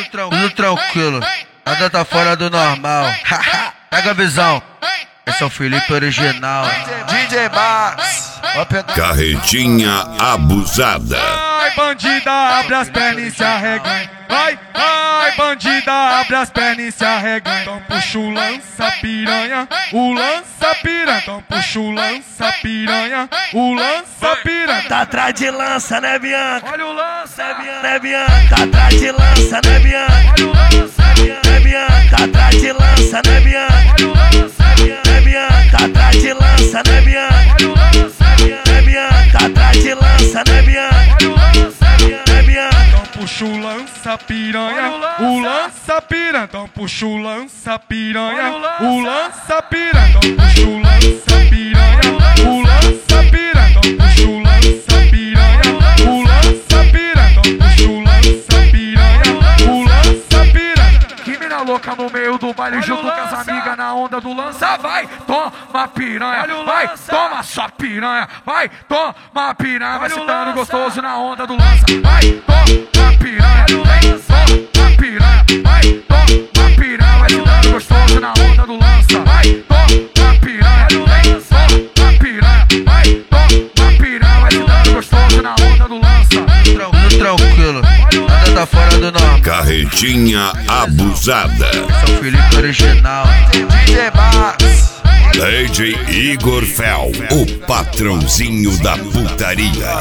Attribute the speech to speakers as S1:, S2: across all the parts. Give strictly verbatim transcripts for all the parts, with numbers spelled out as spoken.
S1: Tudo tranquilo, nada tá fora do normal. Pega a visão, esse é o Felipe original.
S2: D J Max,
S3: Carretinha abusada.
S4: Vai, bandida, abre as pernas e se arreganha. Vai, vai, bandida, abre as pernas e se arreganha. Então puxa o lança piranha, o lança piranha. Então puxa o lança piranha, o lança piranha.
S2: tá atrás de lança, né, Bianca?
S4: Olha o lança,
S2: Né, Bianca? Tá atrás de lança, né, Bianca?
S4: olha o lança,
S2: Né, Bianca? Tá atrás de lança, né, Bianca?
S4: olha o lança,
S2: Né, Bianca? Tá atrás de lança, né, Bianca?
S4: olha o lança,
S2: Né, Bianca? Tá atrás de lança, né, Bianca?
S4: olha o lança.
S2: Né, Bianca?
S4: Então puxa o lança piranha, o lança piranha. Então puxa o lança piranha, o lança piranha. Então puxa o lança piranha, o lança piranha. Então puxa o lança piranha, o lança piranha. Então puxa o lança piranha, o lança piranha.
S5: Que mina louca no meio do baile junto com as amigas na onda do lança. Vai, toma piranha, vai, toma só piranha. Vai, toma piranha, vai sentando gostoso na onda do lança. Vai, toma piranha, vem, toma piranha. Vai, toma piranha, vai sentando gostoso na onda do lança. Vai, toma piranha, vem, toma piranha. Vai, toma piranha, vai sentando gostoso na onda do lança.
S1: Tudo tranquilo, nada tá fora do normal.
S3: Carretinha abusada.
S1: Esse é o Felipe original.
S2: D J Max,
S3: D J Igor Fel, o patrãozinho da putaria.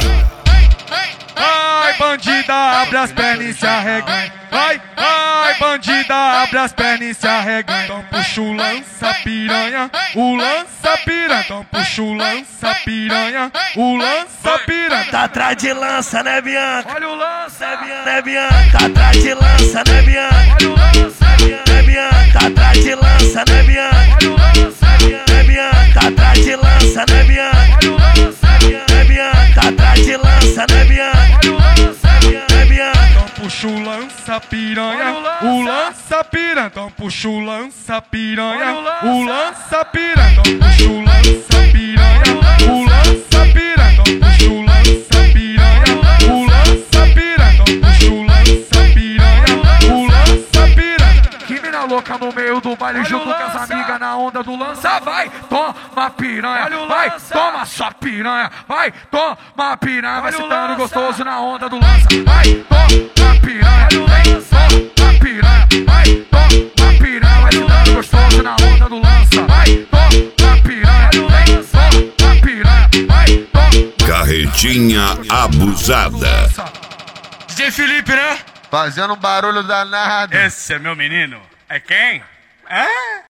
S4: Vai, bandida, abre as pernas e se arreganha. Vai, vai, bandida, abre as pernas e se arreganha. Então puxa o lança piranha, o lança piranha. Então puxa o lança piranha, o lança piranha.
S2: tá atrás de lança, né, Bianca?
S4: Olha o lança,
S2: Né, Bianca? Tá atrás de lança, né, Bianca?
S4: olha o lança,
S2: Né, Bianca? Tá atrás de lança, né, Bianca?
S4: olha o lança,
S2: Né, Bianca? Tá atrás de lança, né, Bianca?
S4: olha o lança,
S2: Né, Bianca? Tá atrás de lança, né, Bianca?
S4: olha o lança.
S2: Né, Bianca?
S4: Então puxa o lança piranha, o lança piranha. Então puxa o lança piranha, o lança piranha. Então puxa o lança piranha, o lança piranha. Então puxa o lança piranha, o lança piranha. Então puxa o lança piranha, o lança piranha.
S5: Que mina louca no meio do baile junto com as amigas na onda do lança. Vai, toma piranha, vai, toma só piranha. Vai, toma piranha, vai sentando gostoso na onda do lança. Vai, toma piranha, vem, toma piranha. Vai, toma piranha, vai sentando gostoso na onda do lança. Vai, toma piranha, vem, toma piranha. Vai, toma.
S3: Carretinha abusada.
S4: D J Felipe, né?
S2: Fazendo um barulho danado.
S4: Esse é meu menino. É quem? É?